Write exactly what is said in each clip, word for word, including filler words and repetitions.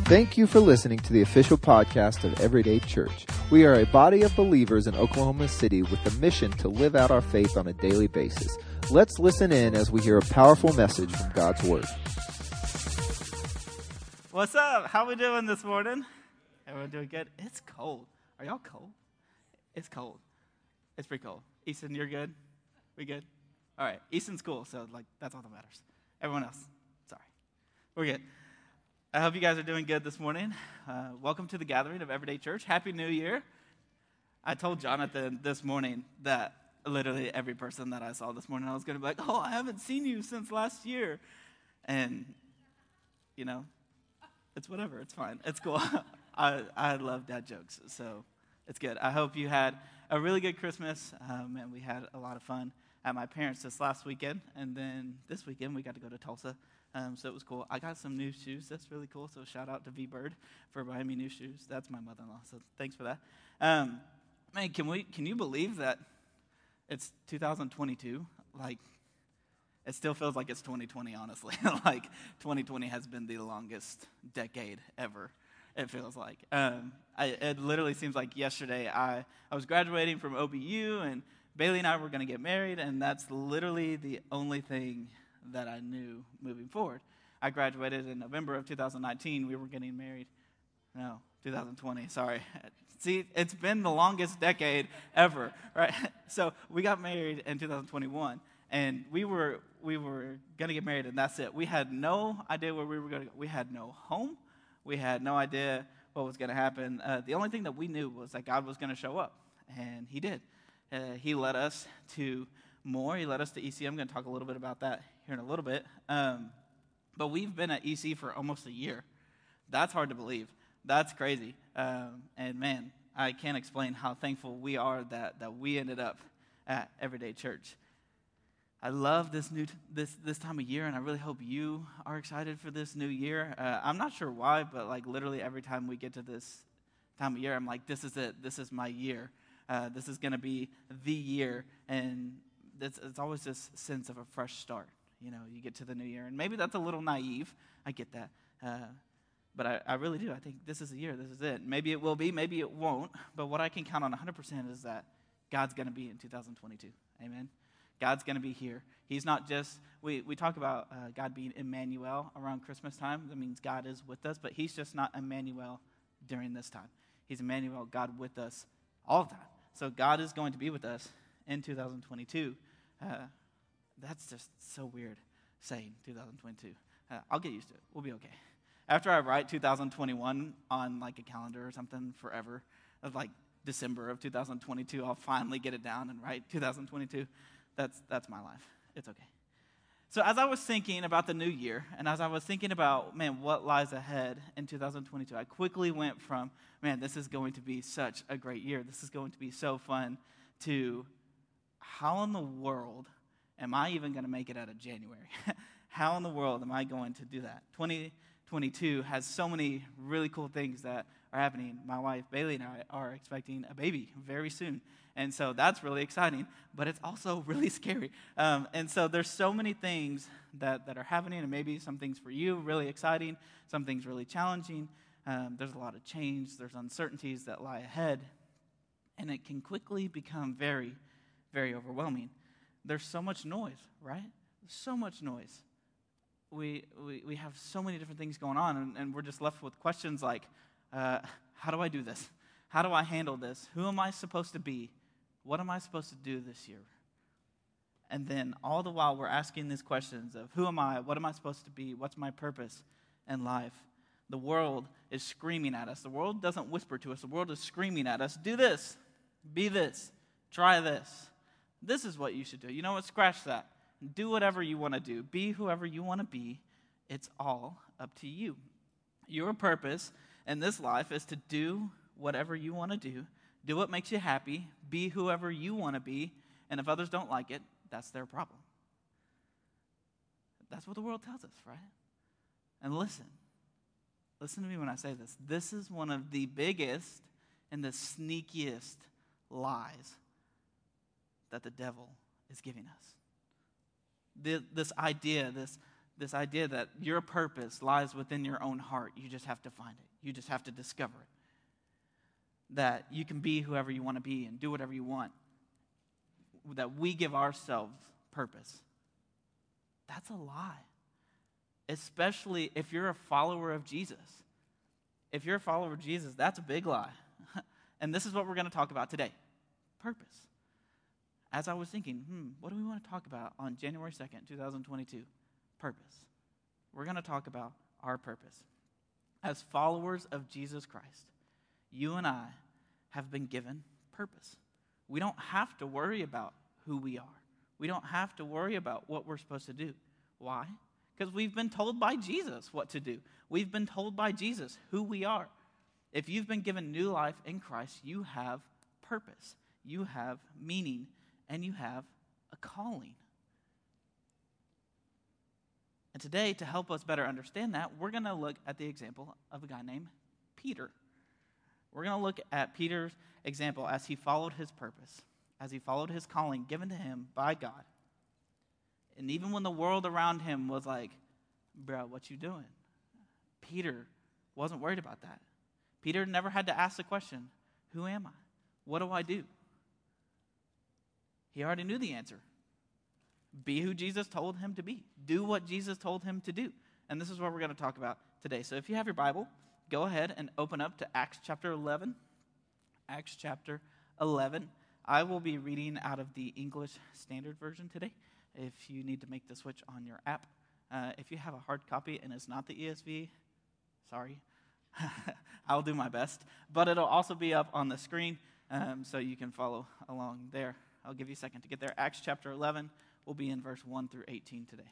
Thank you for listening to the official podcast of Everyday Church. We are a body of believers in Oklahoma City with the mission to live out our faith on a daily basis. Let's listen in as we hear a powerful message from God's Word. What's up? How we doing this morning? Everyone doing good? It's cold. Are y'all cold? It's cold. It's pretty cold. Easton, you're good? We good? All right. Easton's cool, so like that's all that matters. Everyone else, sorry. We're good. I hope you guys are doing good this morning. Uh, welcome to the gathering of Everyday Church. Happy New Year. I told Jonathan this morning that literally every person that I saw this morning, I was going to be like, oh, I haven't seen you since last year. And, you know, it's whatever. It's fine. It's cool. I, I love dad jokes, so it's good. I hope you had a really good Christmas, um, and we had a lot of fun at my parents' this last weekend. And then this weekend, we got to go to Tulsa. Um, so it was cool. I got some new shoes. That's really cool. So shout out to V-Bird for buying me new shoes. That's my mother-in-law, so thanks for that. Um, man, can we? Can you believe that it's two thousand twenty-two? Like, it still feels like it's twenty twenty, honestly. Like, twenty twenty has been the longest decade ever, it feels like. Um, I, it literally seems like yesterday I, I was graduating from O B U, and Bailey and I were going to get married, and that's literally the only thing that I knew moving forward. I graduated in November of two thousand nineteen. We were getting married. No, two thousand twenty, sorry. See, it's been the longest decade ever, right? So we got married in two thousand twenty-one, and we were we were going to get married, and that's it. We had no idea where we were going to go. We had no home. We had no idea what was going to happen. Uh, the only thing that we knew was that God was going to show up, and he did. Uh, he led us to more. He led us to E C. I'm going to talk a little bit about that here in a little bit. Um, but we've been at E C for almost a year. That's hard to believe. That's crazy. Um, and man, I can't explain how thankful we are that that we ended up at Everyday Church. I love this new this this time of year, and I really hope you are excited for this new year. Uh, I'm not sure why, but like literally every time we get to this time of year, I'm like, this is it. This is my year. Uh, this is going to be the year, and it's, it's always this sense of a fresh start. You know, you get to the new year, and maybe that's a little naive. I get that. Uh, but I, I really do. I think this is the year. This is it. Maybe it will be. Maybe it won't. But what I can count on one hundred percent is that God's going to be in two thousand twenty-two. Amen? God's going to be here. He's not just, we, we talk about uh, God being Emmanuel around Christmas time. That means God is with us. But he's just not Emmanuel during this time. He's Emmanuel, God with us all the time. So God is going to be with us in two thousand twenty-two. Uh, that's just so weird saying two thousand twenty-two. Uh, I'll get used to it. We'll be okay. After I write two thousand twenty-one on like a calendar or something forever, of like December of two thousand twenty-two, I'll finally get it down and write two thousand twenty-two. That's that's my life. It's okay. So as I was thinking about the new year, and as I was thinking about, man, what lies ahead in two thousand twenty-two, I quickly went from, man, this is going to be such a great year. This is going to be so fun, to how in the world am I even going to make it out of January? How in the world am I going to do that? twenty twenty-two has so many really cool things that are happening. My wife, Bailey, and I are expecting a baby very soon. And so that's really exciting, but it's also really scary. Um, and so there's so many things that, that are happening, and maybe some things for you really exciting, some things really challenging. Um, there's a lot of change. There's uncertainties that lie ahead, and it can quickly become very, very overwhelming. There's so much noise, right? There's so much noise. We we, we have so many different things going on, and, and we're just left with questions like, uh, how do I do this? How do I handle this? Who am I supposed to be? What am I supposed to do this year? And then all the while we're asking these questions of who am I? What am I supposed to be? What's my purpose in life? The world is screaming at us. The world doesn't whisper to us. The world is screaming at us. Do this. Be this. Try this. This is what you should do. You know what? Scratch that. Do whatever you want to do. Be whoever you want to be. It's all up to you. Your purpose in this life is to do whatever you want to do. Do what makes you happy. Be whoever you want to be. And if others don't like it, that's their problem. That's what the world tells us, right? And listen. Listen to me when I say this. This is one of the biggest and the sneakiest lies that the devil is giving us. The, this idea, this This idea that your purpose lies within your own heart. You just have to find it. You just have to discover it. That you can be whoever you want to be and do whatever you want. That we give ourselves purpose. That's a lie. Especially if you're a follower of Jesus. If you're a follower of Jesus, that's a big lie. And this is what we're going to talk about today. Purpose. As I was thinking, hmm, what do we want to talk about on January second, twenty twenty-two? Purpose. We're going to talk about our purpose. As followers of Jesus Christ, you and I have been given purpose. We don't have to worry about who we are. We don't have to worry about what we're supposed to do. Why? Because we've been told by Jesus what to do. We've been told by Jesus who we are. If you've been given new life in Christ, you have purpose. You have meaning, and you have a calling. And today, to help us better understand that, we're going to look at the example of a guy named Peter. We're going to look at Peter's example as he followed his purpose, as he followed his calling given to him by God. And even when the world around him was like, bro, what you doing? Peter wasn't worried about that. Peter never had to ask the question, who am I? What do I do? He already knew the answer. Be who Jesus told him to be. Do what Jesus told him to do. And this is what we're going to talk about today. So if you have your Bible, go ahead and open up to Acts chapter eleven. Acts chapter eleven. I will be reading out of the English Standard Version today. If you need to make the switch on your app. Uh, if you have a hard copy and it's not the E S V, sorry. I'll do my best. But it'll also be up on the screen um, so you can follow along there. I'll give you a second to get there. Acts chapter eleven. We'll be in verse one through eighteen today.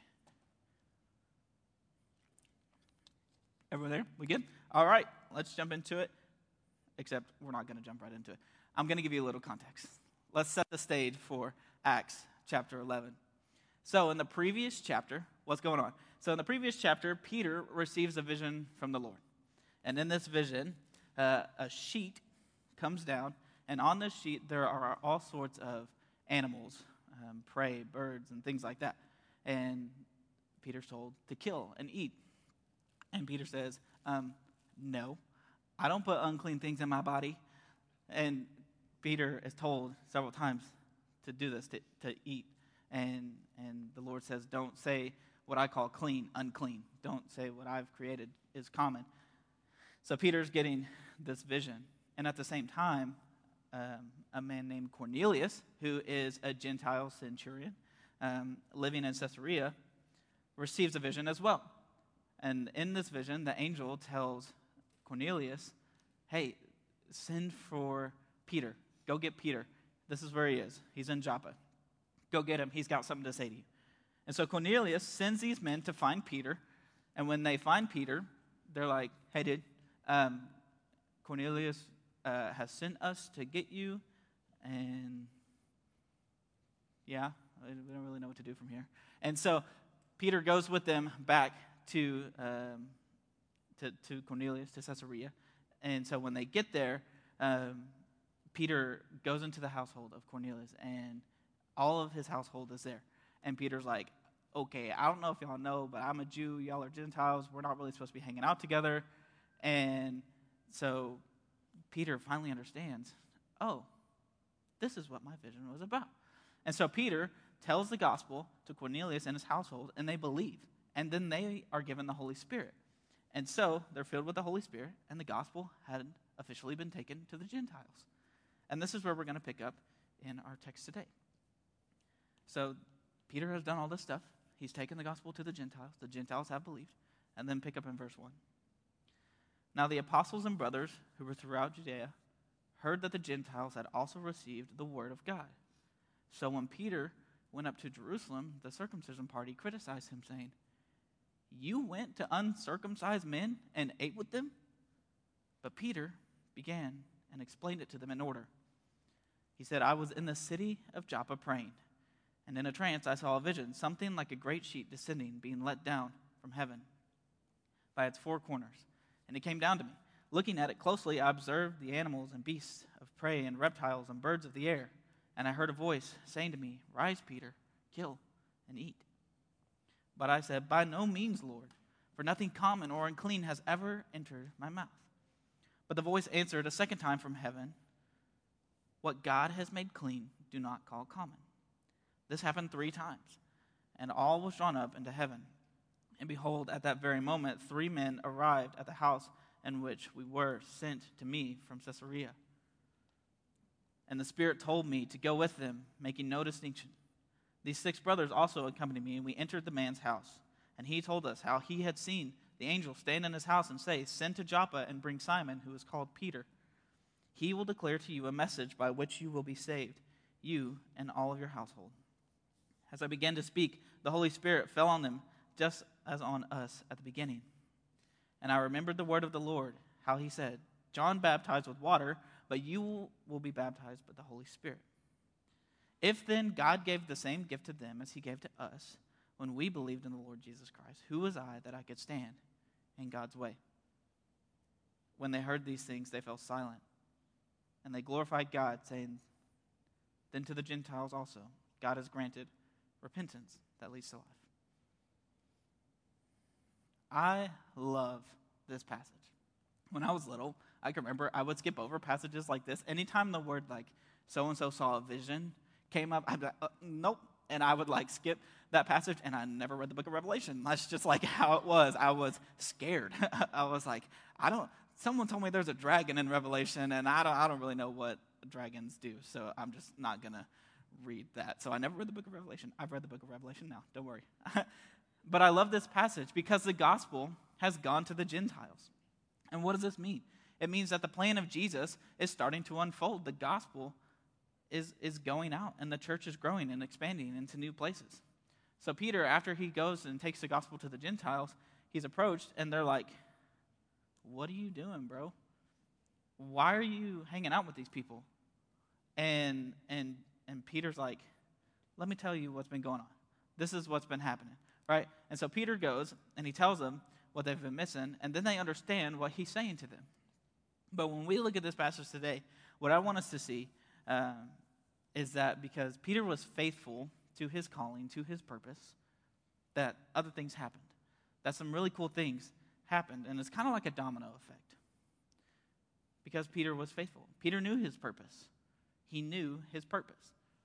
Everyone there? We good? All right, let's jump into it. Except we're not going to jump right into it. I'm going to give you a little context. Let's set the stage for Acts chapter eleven. So in the previous chapter, what's going on? So in the previous chapter, Peter receives a vision from the Lord. And in this vision, uh, a sheet comes down, and on this sheet there are all sorts of animals, um, prey, birds, and things like that. And Peter's told to kill and eat. And Peter says, um, no, I don't put unclean things in my body. And Peter is told several times to do this, to, to eat. And and the Lord says, don't say what I call clean, unclean. Don't say what I've created is common. So Peter's getting this vision. And at the same time, um, a man named Cornelius, who is a Gentile centurion um, living in Caesarea, receives a vision as well. And in this vision, the angel tells Cornelius, hey, send for Peter. Go get Peter. This is where he is. He's in Joppa. Go get him. He's got something to say to you. And so Cornelius sends these men to find Peter. And when they find Peter, they're like, hey, dude, um, Cornelius uh, has sent us to get you. And yeah, we don't really know what to do from here. And so Peter goes with them back to um, to, to Cornelius, to Caesarea. And so when they get there, um, Peter goes into the household of Cornelius, and all of his household is there. And Peter's like, okay, I don't know if y'all know, but I'm a Jew, y'all are Gentiles, we're not really supposed to be hanging out together. And so Peter finally understands, oh, this is what my vision was about. And so Peter tells the gospel to Cornelius and his household, and they believe. And then they are given the Holy Spirit. And so they're filled with the Holy Spirit, and the gospel had officially been taken to the Gentiles. And this is where we're going to pick up in our text today. So Peter has done all this stuff. He's taken the gospel to the Gentiles. The Gentiles have believed. And then pick up in verse one. Now the apostles and brothers who were throughout Judea heard that the Gentiles had also received the word of God. So when Peter went up to Jerusalem, the circumcision party criticized him, saying, you went to uncircumcised men and ate with them? But Peter began and explained it to them in order. He said, I was in the city of Joppa praying, and in a trance I saw a vision, something like a great sheet descending, being let down from heaven by its four corners. And it came down to me. Looking at it closely, I observed the animals and beasts of prey and reptiles and birds of the air. And I heard a voice saying to me, rise, Peter, kill and eat. But I said, by no means, Lord, for nothing common or unclean has ever entered my mouth. But the voice answered a second time from heaven, what God has made clean, do not call common. This happened three times, and all was drawn up into heaven. And behold, at that very moment, three men arrived at the house in which we were, sent to me from Caesarea. And the Spirit told me to go with them, making no distinction. These six brothers also accompanied me, and we entered the man's house. And he told us how he had seen the angel stand in his house and say, send to Joppa and bring Simon, who is called Peter. He will declare to you a message by which you will be saved, you and all of your household. As I began to speak, the Holy Spirit fell on them, just as on us at the beginning. And I remembered the word of the Lord, how he said, John baptized with water, but you will be baptized with the Holy Spirit. If then God gave the same gift to them as he gave to us, when we believed in the Lord Jesus Christ, who was I that I could stand in God's way? When they heard these things, they fell silent, and they glorified God, saying, then to the Gentiles also God has granted repentance that leads to life. I love this passage. When I was little, I can remember I would skip over passages like this. Anytime the word like so-and-so saw a vision came up, I'd be like, uh, nope. And I would like skip that passage, and I never read the book of Revelation. That's just like how it was. I was scared. I was like, I don't, someone told me there's a dragon in Revelation, and I don't, I don't really know what dragons do, so I'm just not going to read that. So I never read the book of Revelation. I've read the book of Revelation now. Don't worry. But I love this passage because the gospel has gone to the Gentiles. And what does this mean? It means that the plan of Jesus is starting to unfold. The gospel is, is going out, and the church is growing and expanding into new places. So Peter, after he goes and takes the gospel to the Gentiles, he's approached, and they're like, what are you doing, bro? Why are you hanging out with these people? And and and Peter's like, let me tell you what's been going on. This is what's been happening, right? And so Peter goes, and he tells them what they've been missing, and then they understand what he's saying to them. But when we look at this passage today, what I want us to see um, is that because Peter was faithful to his calling, to his purpose, that other things happened. That some really cool things happened, and it's kind of like a domino effect. Because Peter was faithful. Peter knew his purpose. He knew his purpose.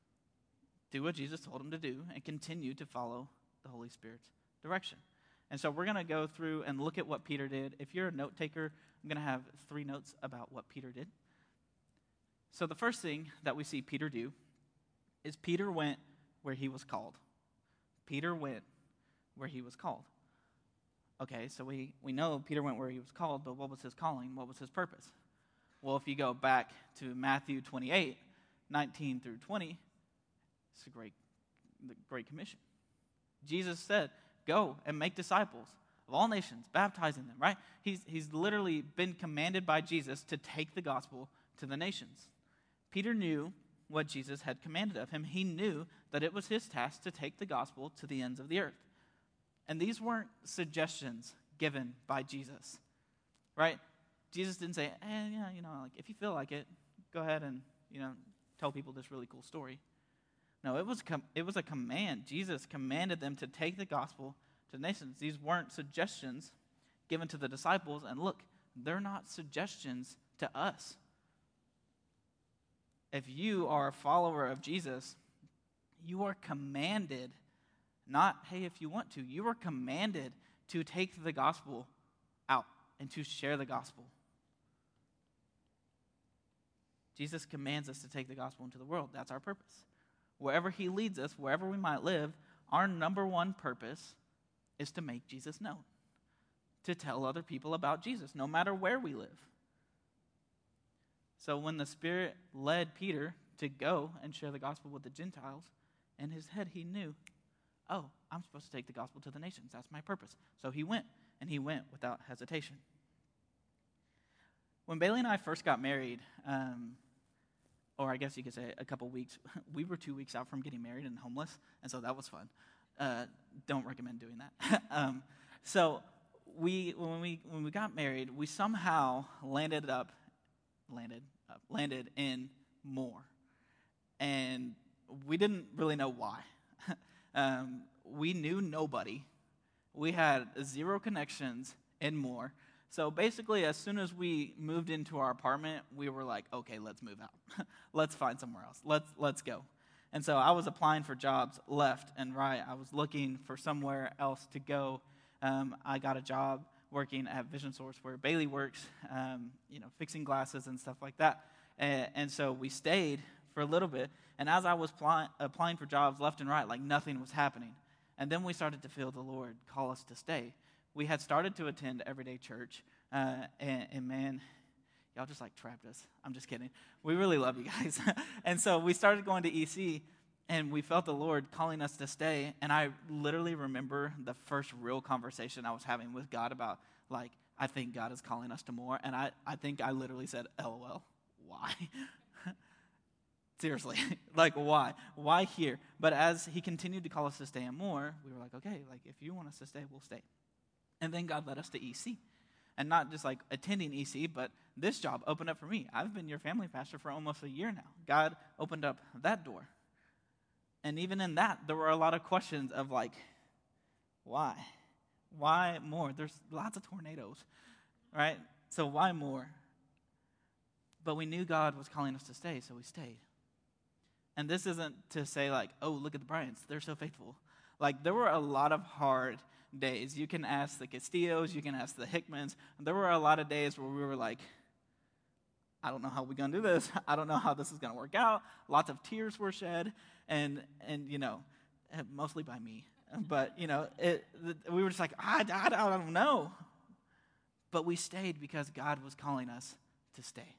Do what Jesus told him to do and continue to follow the Holy Spirit's direction. And so we're going to go through and look at what Peter did. If you're a note taker, I'm going to have three notes about what Peter did. So the first thing that we see Peter do is Peter went where he was called. Peter went where he was called. Okay, so we, we know Peter went where he was called, but what was his calling? What was his purpose? Well, if you go back to Matthew twenty-eight, nineteen through twenty, it's a great, great commission. Jesus said, go and make disciples of all nations, baptizing them, right? He's, he's literally been commanded by Jesus to take the gospel to the nations. Peter knew what Jesus had commanded of him. He knew that it was his task to take the gospel to the ends of the earth. And these weren't suggestions given by Jesus, right? Jesus didn't say, eh, yeah, you know, like if you feel like it, go ahead and, you know, tell people this really cool story. No, it was com- it was a command. Jesus commanded them to take the gospel to the nations. These weren't suggestions given to the disciples. And look, they're not suggestions to us. If you are a follower of Jesus, you are commanded, not, hey, if you want to, you are commanded to take the gospel out and to share the gospel. Jesus commands us to take the gospel into the world. That's our purpose. Wherever he leads us, wherever we might live, our number one purpose is to make Jesus known, to tell other people about Jesus, no matter where we live. So when the Spirit led Peter to go and share the gospel with the Gentiles, in his head he knew, oh, I'm supposed to take the gospel to the nations. That's my purpose. So he went, and he went without hesitation. When Bailey and I first got married, um, or I guess you could say a couple weeks, we were two weeks out from getting married and homeless, and so that was fun. Uh, don't recommend doing that. um, so we, when we when we got married, we somehow landed up, landed up, landed in Moore, and we didn't really know why. um, we knew nobody We had zero connections and more. So basically, as soon as we moved into our apartment, we were like, okay, let's move out. Let's find somewhere else. Let's let's go. And so I was applying for jobs left and right. I was looking for somewhere else to go. Um, I got a job working at Vision Source where Bailey works, um, you know, fixing glasses and stuff like that. And, and so we stayed for a little bit. And as I was pli- applying for jobs left and right, like nothing was happening. And then we started to feel the Lord call us to stay. We had started to attend Everyday Church, uh, and, and man, y'all just like trapped us. I'm just kidding. We really love you guys. And so we started going to E C, and we felt the Lord calling us to stay. And I literally remember the first real conversation I was having with God about, like, I think God is calling us to more. And I, I think I literally said, LOL, why? Seriously, like why? Why here? But as he continued to call us to stay and more, we were like, okay, like if you want us to stay, we'll stay. And then God led us to E C. And not just like attending E C, but this job opened up for me. I've been your family pastor for almost a year now. God opened up that door. And even in that, there were a lot of questions of like, why? Why more? There's lots of tornadoes, right? So why more? But we knew God was calling us to stay, so we stayed. And this isn't to say like, oh, look at the Bryants. They're so faithful. Like, there were a lot of hard days. You can ask the Castillos. You can ask the Hickmans. There were a lot of days where we were like, I don't know how we're going to do this. I don't know how this is going to work out. Lots of tears were shed. And, and you know, mostly by me. But, you know, it, we were just like, I, I, I don't know. But we stayed because God was calling us to stay.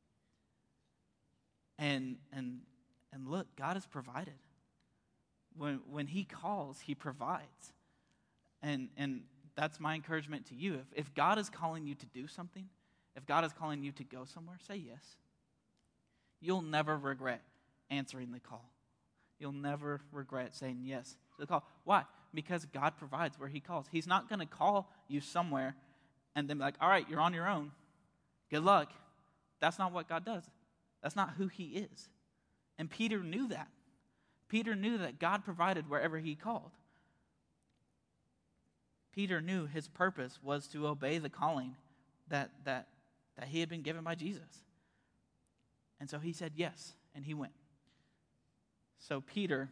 And, and, And look, God has provided. When when he calls, he provides. And and that's my encouragement to you. If if God is calling you to do something, if God is calling you to go somewhere, say yes. You'll never regret answering the call. You'll never regret saying yes to the call. Why? Because God provides where he calls. He's not going to call you somewhere and then be like, all right, you're on your own. Good luck. That's not what God does. That's not who he is. And Peter knew that. Peter knew that God provided wherever he called. Peter knew his purpose was to obey the calling that, that, that he had been given by Jesus. And so he said yes, and he went. So Peter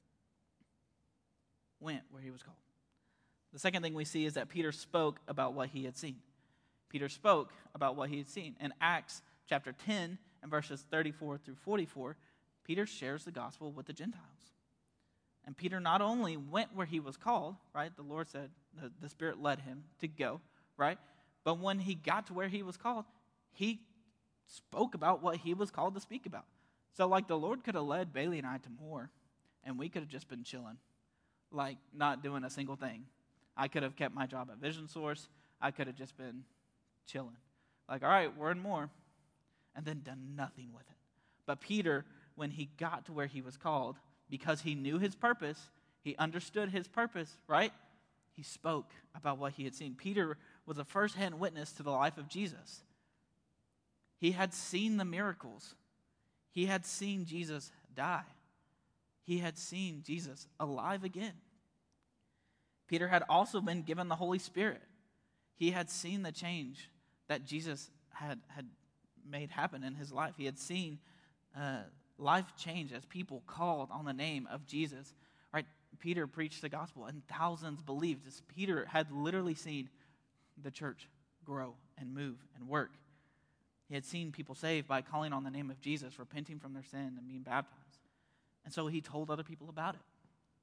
went where he was called. The second thing we see is that Peter spoke about what he had seen. Peter spoke about what he had seen. In Acts chapter ten and verses thirty-four through forty-four, Peter shares the gospel with the Gentiles. And Peter not only went where he was called, right? The Lord said, the, the Spirit led him to go, right? But when he got to where he was called, he spoke about what he was called to speak about. So like the Lord could have led Bailey and I to more, and we could have just been chilling, like not doing a single thing. I could have kept my job at Vision Source. I could have just been chilling. Like, all right, we're in more, and then done nothing with it. But Peter, when he got to where he was called, because he knew his purpose, he understood his purpose, right? He spoke about what he had seen. Peter was a first-hand witness to the life of Jesus. He had seen the miracles. He had seen Jesus die. He had seen Jesus alive again. Peter had also been given the Holy Spirit. He had seen the change that Jesus had, had made happen in his life. He had seen uh, life change as people called on the name of Jesus. Right? Peter preached the gospel and thousands believed. As Peter had literally seen the church grow and move and work. He had seen people saved by calling on the name of Jesus, repenting from their sin and being baptized. And so he told other people about it.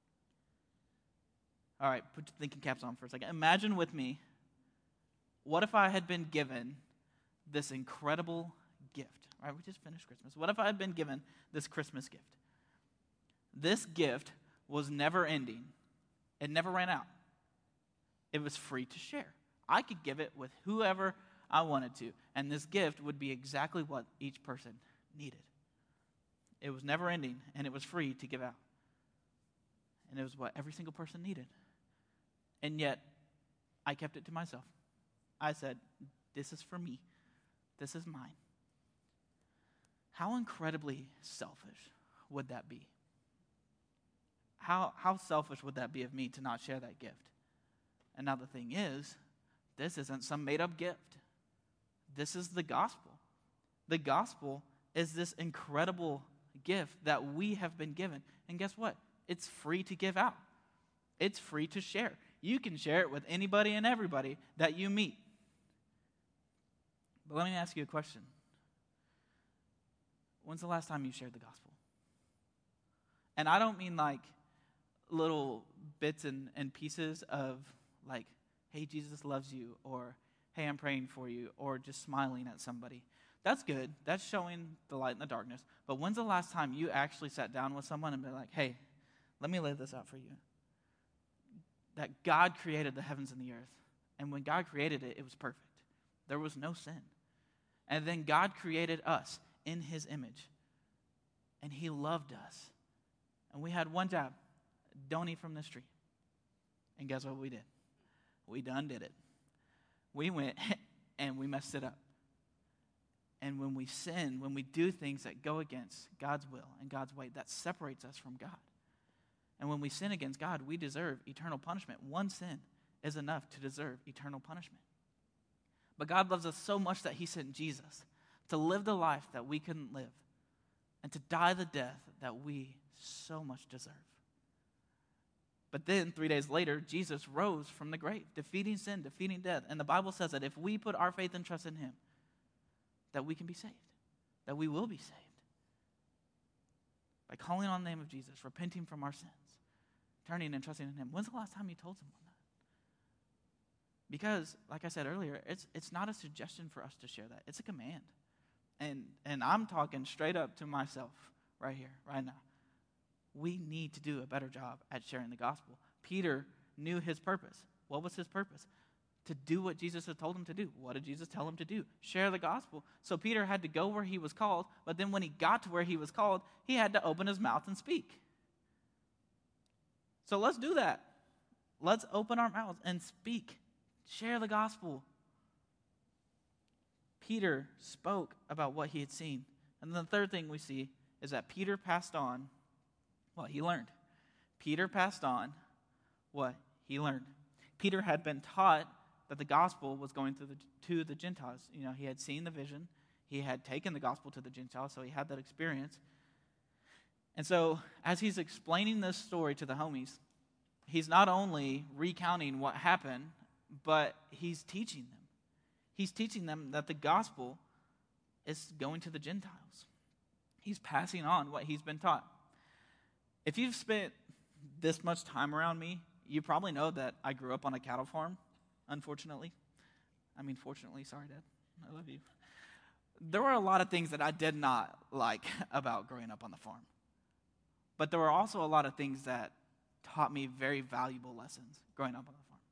All right, put your thinking caps on for a second. Imagine with me, what if I had been given this incredible gift? Right, we just finished Christmas. What if I had been given this Christmas gift? This gift was never ending. It never ran out. It was free to share. I could give it with whoever I wanted to, and this gift would be exactly what each person needed. It was never ending, and it was free to give out. And it was what every single person needed. And yet, I kept it to myself. I said, this is for me. This is mine. How incredibly selfish would that be? How, how selfish would that be of me to not share that gift? And now the thing is, this isn't some made-up gift. This is the gospel. The gospel is this incredible gift that we have been given. And guess what? It's free to give out. It's free to share. You can share it with anybody and everybody that you meet. But let me ask you a question. When's the last time you shared the gospel? And I don't mean like little bits and, and pieces of like, hey, Jesus loves you, or hey, I'm praying for you, or just smiling at somebody. That's good. That's showing the light in the darkness. But when's the last time you actually sat down with someone and been like, hey, let me lay this out for you? That God created the heavens and the earth. And when God created it, it was perfect. There was no sin. And then God created us in his image. And he loved us. And we had one job. Don't eat from this tree. And guess what we did? We done did it. We went and we messed it up. And when we sin, when we do things that go against God's will and God's way, that separates us from God. And when we sin against God, we deserve eternal punishment. One sin is enough to deserve eternal punishment. But God loves us so much that he sent Jesus to live the life that we couldn't live and to die the death that we so much deserve. But then, three days later, Jesus rose from the grave, defeating sin, defeating death. And the Bible says that if we put our faith and trust in him, that we can be saved, that we will be saved. By calling on the name of Jesus, repenting from our sins, turning and trusting in him. When's the last time you told someone that? Because, like I said earlier, it's it's not a suggestion for us to share that. It's a command. And and I'm talking straight up to myself right here, right now. We need to do a better job at sharing the gospel. Peter knew his purpose. What was his purpose? To do what Jesus had told him to do. What did Jesus tell him to do? Share the gospel. So Peter had to go where he was called, but then when he got to where he was called, he had to open his mouth and speak. So let's do that. Let's open our mouths and speak. Share the gospel. Peter spoke about what he had seen. And then the third thing we see is that Peter passed on what he learned. Peter passed on what he learned. Peter had been taught that the gospel was going through the, to the Gentiles. You know, he had seen the vision. He had taken the gospel to the Gentiles, so he had that experience. And so, as he's explaining this story to the homies, he's not only recounting what happened, but he's teaching them. He's teaching them that the gospel is going to the Gentiles. He's passing on what he's been taught. If you've spent this much time around me, you probably know that I grew up on a cattle farm, unfortunately. I mean, fortunately, sorry, Dad. I love you. There were a lot of things that I did not like about growing up on the farm. But there were also a lot of things that taught me very valuable lessons growing up on the farm.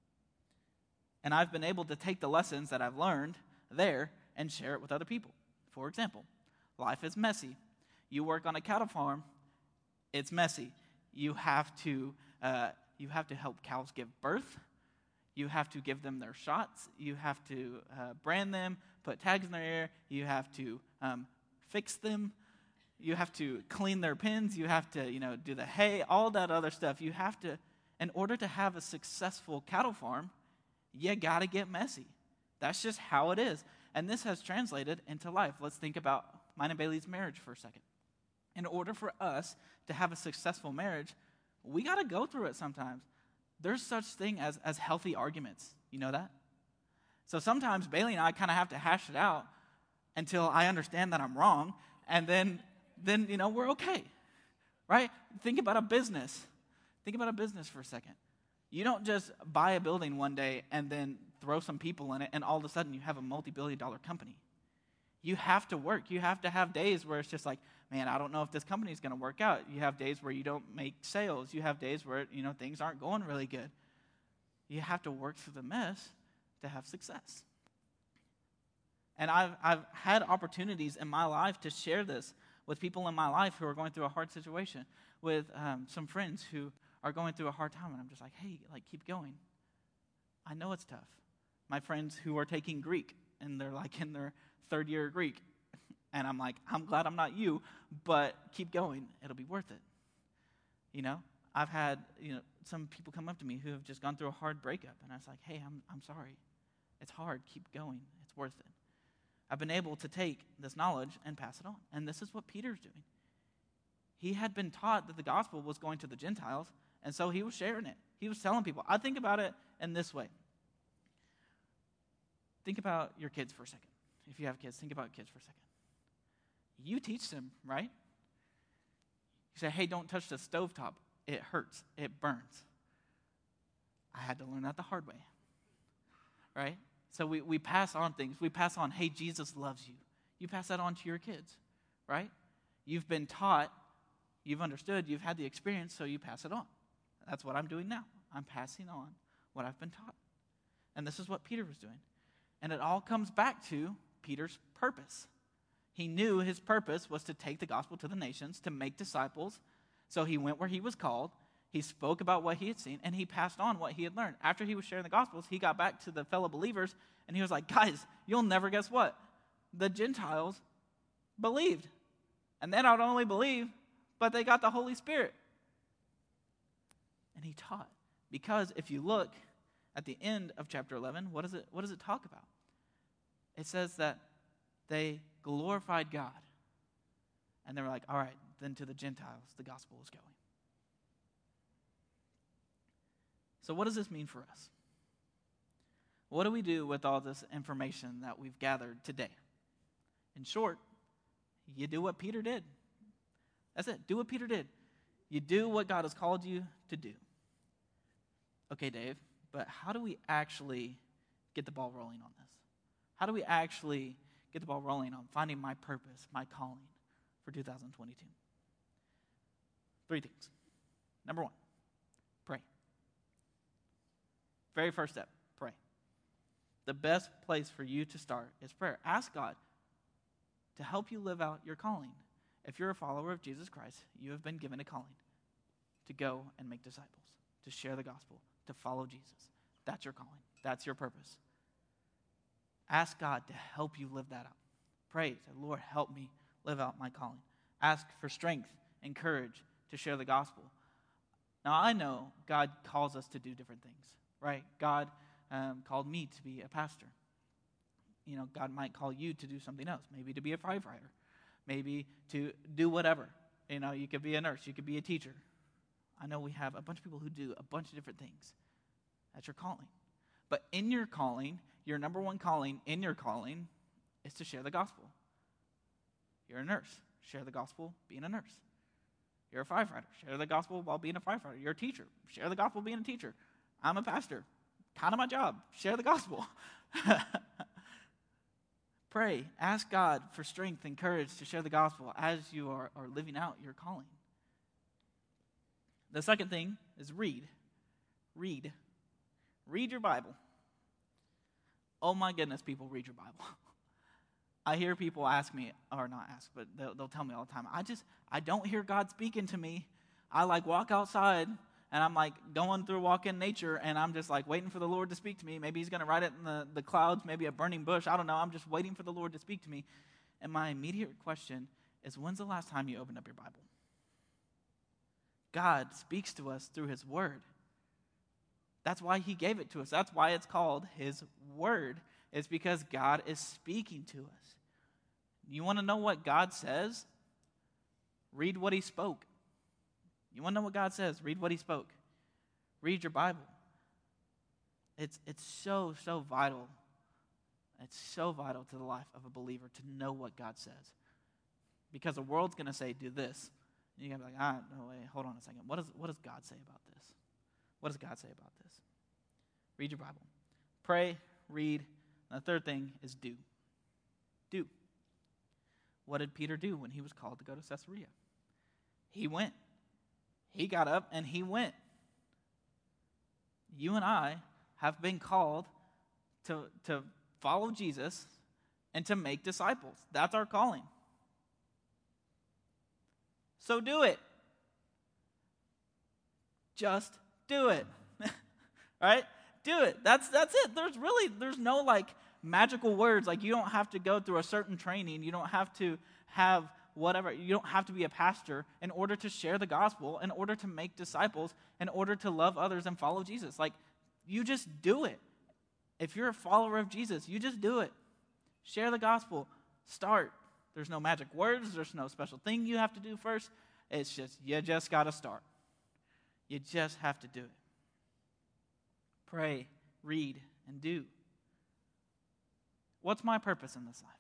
And I've been able to take the lessons that I've learned there and share it with other people. For example, life is messy. You work on a cattle farm, it's messy. You have to uh, you have to help cows give birth. You have to give them their shots. You have to uh, brand them, put tags in their ear. You have to um, fix them. You have to clean their pens. You have to, you know, do the hay, all that other stuff. You have to, in order to have a successful cattle farm, you got to get messy. That's just how it is. And this has translated into life. Let's think about mine and Bailey's marriage for a second. In order for us to have a successful marriage, we got to go through it sometimes. There's such thing as, as healthy arguments. You know that? So sometimes Bailey and I kind of have to hash it out until I understand that I'm wrong, and then, then you know, we're okay, right? Think about a business. Think about a business for a second. You don't just buy a building one day and then throw some people in it, and all of a sudden you have a multi-billion dollar company. You have to work. You have to have days where it's just like, man, I don't know if this company is going to work out. You have days where you don't make sales. You have days where, you know, things aren't going really good. You have to work through the mess to have success. And I've I've had opportunities in my life to share this with people in my life who are going through a hard situation, with um, some friends who are going through a hard time, and I'm just like, hey, like, keep going. I know it's tough. My friends who are taking Greek, and they're like in their third year of Greek, and I'm like, I'm glad I'm not you, but keep going. It'll be worth it. You know, I've had, you know, some people come up to me who have just gone through a hard breakup, and I was like, hey, I'm I'm sorry. It's hard. Keep going. It's worth it. I've been able to take this knowledge and pass it on. And this is what Peter's doing. He had been taught that the gospel was going to the Gentiles, and so he was sharing it. He was telling people. I think about it in this way. Think about your kids for a second. If you have kids, think about kids for a second. You teach them, right? You say, hey, don't touch the stovetop. It hurts. It burns. I had to learn that the hard way, right? So we, we pass on things. We pass on, hey, Jesus loves you. You pass that on to your kids, right? You've been taught, you've understood, you've had the experience, so you pass it on. That's what I'm doing now. I'm passing on what I've been taught. And this is what Peter was doing. And it all comes back to Peter's purpose. He knew his purpose was to take the gospel to the nations, to make disciples. So he went where he was called. He spoke about what he had seen, and he passed on what he had learned. After he was sharing the gospels, he got back to the fellow believers, and he was like, guys, you'll never guess what? The Gentiles believed. And they not only believed, but they got the Holy Spirit. And he taught. Because if you look at the end of chapter eleven, what does it, what does it talk about? It says that they glorified God. And they were like, all right, then to the Gentiles, the gospel is going. So what does this mean for us? What do we do with all this information that we've gathered today? In short, you do what Peter did. That's it. Do what Peter did. You do what God has called you to do. Okay, Dave, but how do we actually get the ball rolling on this? How do we actually get the ball rolling on finding my purpose, my calling for two thousand twenty-two? Three things. Number one, pray. Very first step, pray. The best place for you to start is prayer. Ask God to help you live out your calling. If you're a follower of Jesus Christ, you have been given a calling to go and make disciples, to share the gospel, to follow Jesus. That's your calling. That's your purpose. Ask God to help you live that out. Pray, say, Lord, help me live out my calling. Ask for strength and courage to share the gospel. Now, I know God calls us to do different things, right? God um, called me to be a pastor. You know, God might call you to do something else, maybe to be a firefighter, maybe to do whatever. You know, you could be a nurse, you could be a teacher. I know we have a bunch of people who do a bunch of different things. That's your calling. But in your calling, your number one calling in your calling is to share the gospel. You're a nurse. Share the gospel being a nurse. You're a firefighter. Share the gospel while being a firefighter. You're a teacher. Share the gospel being a teacher. I'm a pastor. Kind of my job. Share the gospel. Pray. Ask God for strength and courage to share the gospel as you are, are living out your calling. The second thing is read. Read. Read your Bible. Oh my goodness, people, read your Bible. I hear people ask me, or not ask, but they'll, they'll tell me all the time, I just, I don't hear God speaking to me. I like walk outside and I'm like going through walk-in nature and I'm just like waiting for the Lord to speak to me. Maybe he's going to write it in the, the clouds, maybe a burning bush. I don't know. I'm just waiting for the Lord to speak to me. And my immediate question is, when's the last time you opened up your Bible? God speaks to us through his word. That's why he gave it to us. That's why it's called his word. It's because God is speaking to us. You want to know what God says? Read what he spoke. You want to know what God says? Read what he spoke. Read your Bible. It's, it's so, so vital. It's so vital to the life of a believer to know what God says. Because the world's going to say, do this. And you're going to be like, ah, no, wait, hold on a second. What, is, what does God say about this? What does God say about this? Read your Bible. Pray, read. And the third thing is do. Do. What did Peter do when he was called to go to Caesarea? He went. He got up and he went. You and I have been called to, to follow Jesus and to make disciples. That's our calling. So do it. Just do it. Right? Do it. That's that's it. There's really, there's no like magical words. Like you don't have to go through a certain training. You don't have to have whatever. You don't have to be a pastor in order to share the gospel, in order to make disciples, in order to love others and follow Jesus. Like, you just do it. If you're a follower of Jesus, you just do it. Share the gospel. Start. There's no magic words. There's no special thing you have to do first. It's just, you just got to start. You just have to do it. Pray, read, and do. What's my purpose in this life?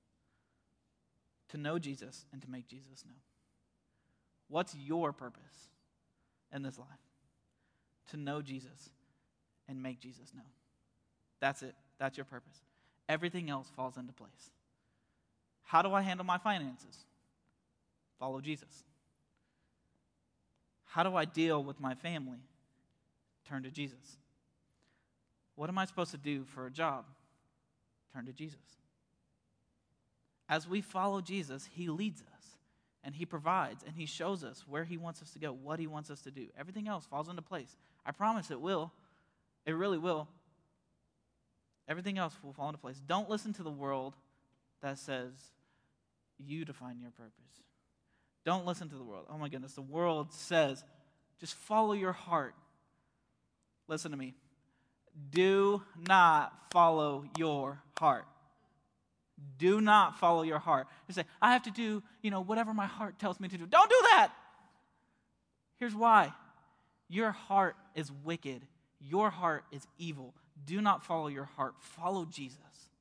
To know Jesus and to make Jesus known. What's your purpose in this life? To know Jesus and make Jesus known. That's it. That's your purpose. Everything else falls into place. How do I handle my finances? Follow Jesus. How do I deal with my family? Turn to Jesus. What am I supposed to do for a job? Turn to Jesus. As we follow Jesus, he leads us, and he provides, and he shows us where he wants us to go, what he wants us to do. Everything else falls into place. I promise it will. It really will. Everything else will fall into place. Don't listen to the world that says you define your purpose. Don't listen to the world. Oh my goodness, the world says just follow your heart. Listen to me. Do not follow your heart. Do not follow your heart. You say, I have to do, you know, whatever my heart tells me to do. Don't do that. Here's why. Your heart is wicked. Your heart is evil. Do not follow your heart. Follow Jesus.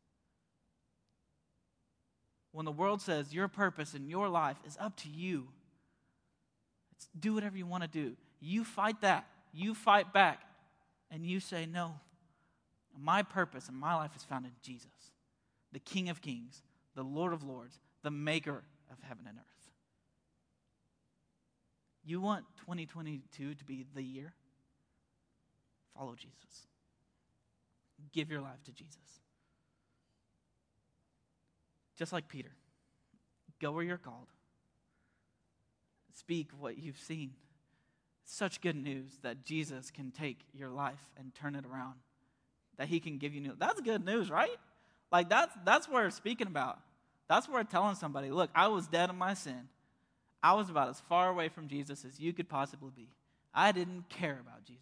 When the world says your purpose in your life is up to you, it's do whatever you want to do. You fight that. You fight back. And you say, no, my purpose in my life is found in Jesus, the King of Kings, the Lord of Lords, the maker of heaven and earth. You want twenty twenty-two to be the year? Follow Jesus. Give your life to Jesus. Just like Peter, go where you're called. Speak what you've seen. Such good news that Jesus can take your life and turn it around. That he can give you new. That's good news, right? Like that's that's what we're speaking about. That's what we're telling somebody. Look, I was dead in my sin. I was about as far away from Jesus as you could possibly be. I didn't care about Jesus.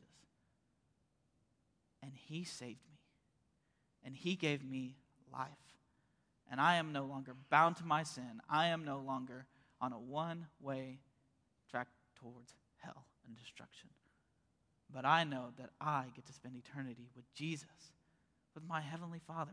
And he saved me. And he gave me life. And I am no longer bound to my sin. I am no longer on a one-way track towards hell and destruction. But I know that I get to spend eternity with Jesus, with my heavenly Father.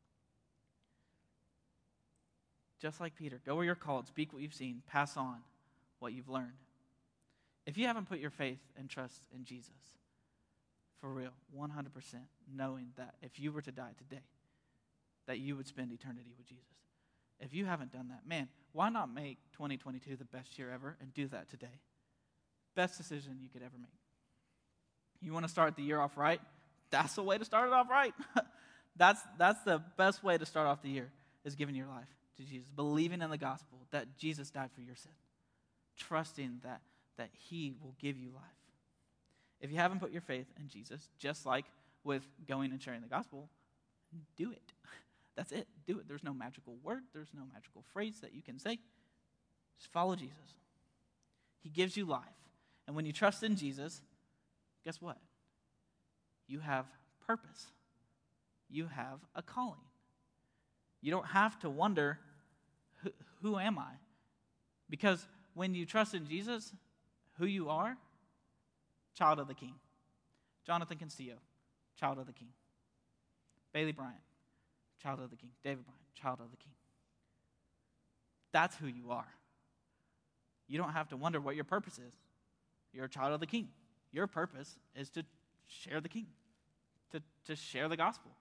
Just like Peter, go where you're called, speak what you've seen, pass on what you've learned. If you haven't put your faith and trust in Jesus, for real, one hundred percent, knowing that if you were to die today, that you would spend eternity with Jesus. If you haven't done that, man, why not make twenty twenty-two the best year ever and do that today? Best decision you could ever make. You want to start the year off right? That's the way to start it off right. that's that's the best way to start off the year, is giving your life to Jesus, believing in the gospel that Jesus died for your sin, trusting that, that he will give you life. If you haven't put your faith in Jesus, just like with going and sharing the gospel, do it. That's it. Do it. There's no magical word. There's no magical phrase that you can say. Just follow Jesus. He gives you life. And when you trust in Jesus, guess what? You have purpose. You have a calling. You don't have to wonder, who, who am I? Because when you trust in Jesus, who you are, child of the King. Jonathan Castillo, child of the King. Bailey Bryant, child of the King. David Bryant, child of the King. That's who you are. You don't have to wonder what your purpose is. You're a child of the King. Your purpose is to share the King, to, to share the gospel.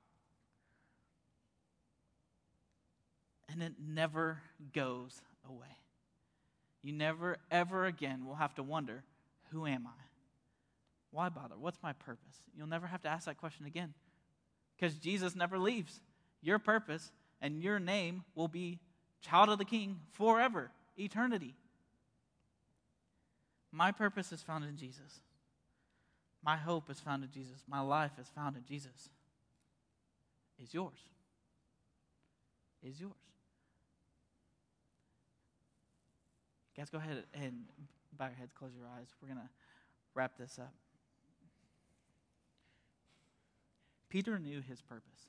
And it never goes away. You never, ever again will have to wonder, who am I? Why bother? What's my purpose? You'll never have to ask that question again, because Jesus never leaves. Your purpose and your name will be child of the King forever, eternity. My purpose is found in Jesus. My hope is found in Jesus. My life is found in Jesus. Is yours. Is yours. Guys, go ahead and bow your heads, close your eyes. We're going to wrap this up. Peter knew his purpose.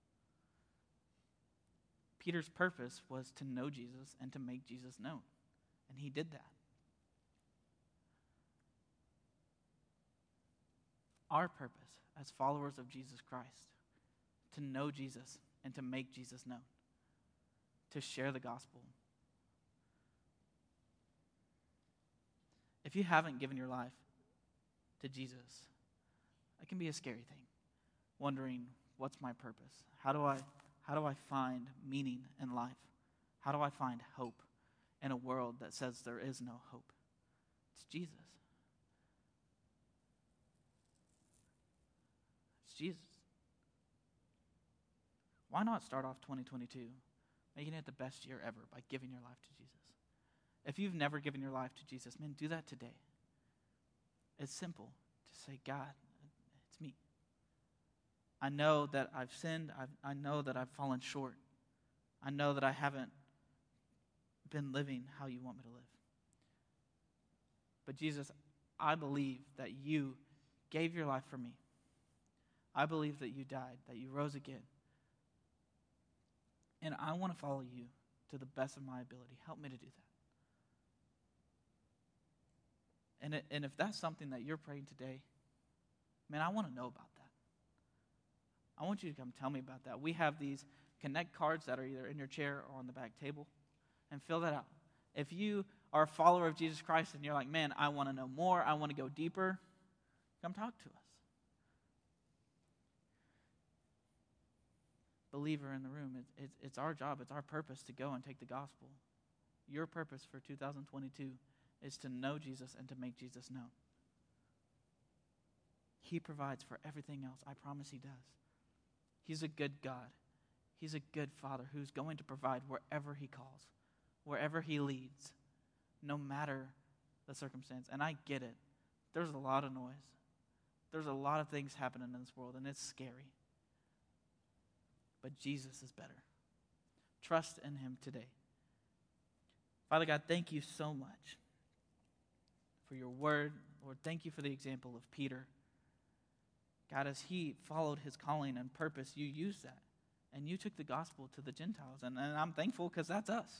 Peter's purpose was to know Jesus and to make Jesus known. And he did that. Our purpose as followers of Jesus Christ, to know Jesus and to make Jesus known, to share the gospel. If you haven't given your life to Jesus, it can be a scary thing, wondering, what's my purpose? How do I, how do I find meaning in life? How do I find hope in a world that says there is no hope? It's Jesus. It's Jesus. Why not start off twenty twenty-two making it the best year ever by giving your life to Jesus? If you've never given your life to Jesus, man, do that today. It's simple to say, God, it's me. I know that I've sinned. I've, I know that I've fallen short. I know that I haven't been living how you want me to live. But Jesus, I believe that you gave your life for me. I believe that you died, that you rose again. And I want to follow you to the best of my ability. Help me to do that. And, it, and if that's something that you're praying today, man, I want to know about that. I want you to come tell me about that. We have these connect cards that are either in your chair or on the back table, and fill that out. If you are a follower of Jesus Christ and you're like, man, I want to know more, I want to go deeper, come talk to us. Believer in the room, it's, it's, it's our job, it's our purpose to go and take the gospel. Your purpose for two thousand twenty-two is to know Jesus and to make Jesus known. He provides for everything else. I promise he does. He's a good God. He's a good Father who's going to provide wherever he calls, wherever he leads, no matter the circumstance. And I get it. There's a lot of noise. There's a lot of things happening in this world, and it's scary. But Jesus is better. Trust in him today. Father God, thank you so much for your word. Lord, thank you for the example of Peter. God, as he followed his calling and purpose, you used that. And you took the gospel to the Gentiles. And, and I'm thankful because that's us.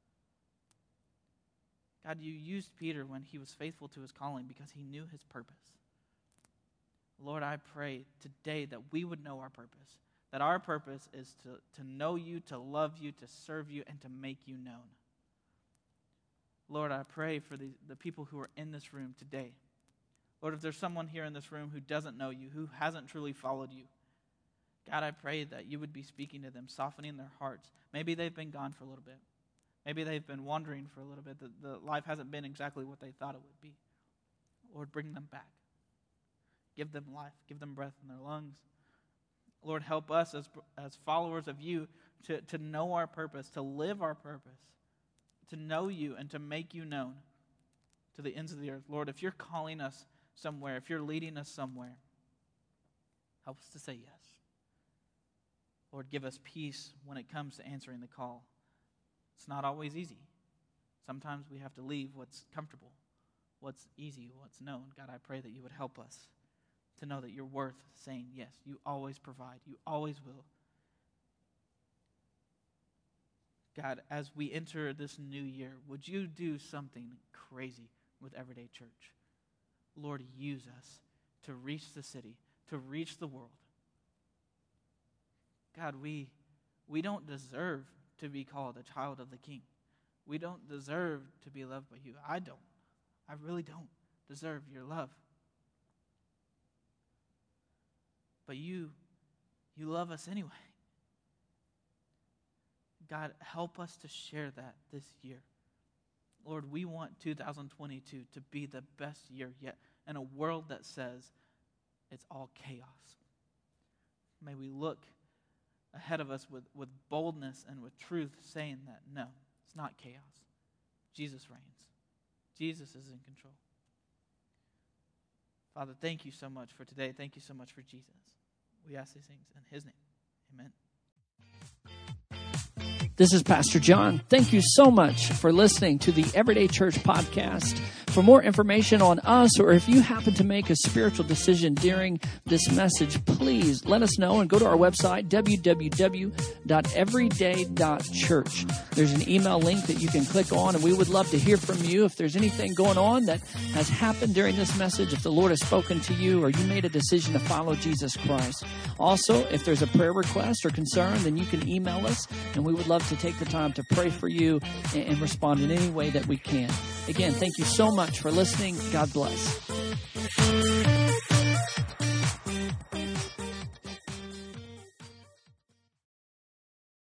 God, you used Peter when he was faithful to his calling because he knew his purpose. Lord, I pray today that we would know our purpose. That our purpose is to, to know you, to love you, to serve you, and to make you known. Lord, I pray for the, the people who are in this room today. Lord, if there's someone here in this room who doesn't know you, who hasn't truly followed you, God, I pray that you would be speaking to them, softening their hearts. Maybe they've been gone for a little bit. Maybe they've been wandering for a little bit. The, the life hasn't been exactly what they thought it would be. Lord, bring them back. Give them life. Give them breath in their lungs. Lord, help us as, as followers of you to, to know our purpose, to live our purpose, to know you and to make you known to the ends of the earth. Lord, if you're calling us somewhere, if you're leading us somewhere, help us to say yes. Lord, give us peace when it comes to answering the call. It's not always easy. Sometimes we have to leave what's comfortable, what's easy, what's known. God, I pray that you would help us to know that you're worth saying yes. You always provide. You always will. God, as we enter this new year, would you do something crazy with Everyday Church? Lord, use us to reach the city, to reach the world. God, we, we don't deserve to be called a child of the King. We don't deserve to be loved by you. I don't. I really don't deserve your love. But you, you love us anyway. God, help us to share that this year. Lord, we want two thousand twenty-two to be the best year yet in a world that says it's all chaos. May we look ahead of us with, with boldness and with truth, saying that no, it's not chaos. Jesus reigns. Jesus is in control. Father, thank you so much for today. Thank you so much for Jesus. We ask these things in his name. Amen. This is Pastor John. Thank you so much for listening to the Everyday Church podcast. For more information on us, or if you happen to make a spiritual decision during this message, please let us know and go to our website, w w w dot everyday dot church. There's an email link that you can click on, and we would love to hear from you. If there's anything going on that has happened during this message, if the Lord has spoken to you, or you made a decision to follow Jesus Christ. Also, if there's a prayer request or concern, then you can email us, and we would love to take the time to pray for you and, and respond in any way that we can. Again, thank you so much for listening. God bless.